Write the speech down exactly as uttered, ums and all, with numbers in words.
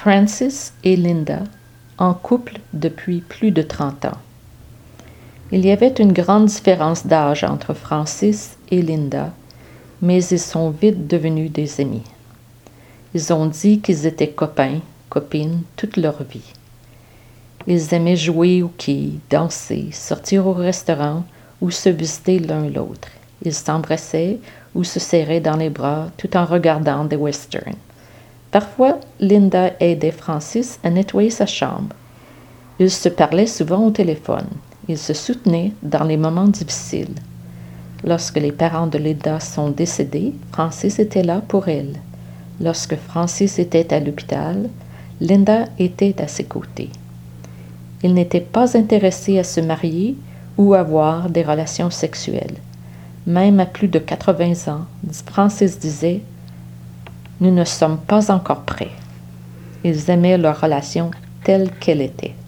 Francis et Linda, en couple depuis plus de trente ans. Il y avait une grande différence d'âge entre Francis et Linda, mais ils sont vite devenus des amis. Ils ont dit qu'ils étaient copains, copines toute leur vie. Ils aimaient jouer au quai, danser, sortir au restaurant ou se visiter l'un l'autre. Ils s'embrassaient ou se serraient dans les bras tout en regardant des westerns. Parfois, Linda aidait Francis à nettoyer sa chambre. Ils se parlaient souvent au téléphone. Ils se soutenaient dans les moments difficiles. Lorsque les parents de Linda sont décédés, Francis était là pour elle. Lorsque Francis était à l'hôpital, Linda était à ses côtés. Ils n'étaient pas intéressés à se marier ou avoir des relations sexuelles. Même à plus de quatre-vingts ans, Francis disait « Nous ne sommes pas encore prêts ». Ils aimaient leur relation telle qu'elle était.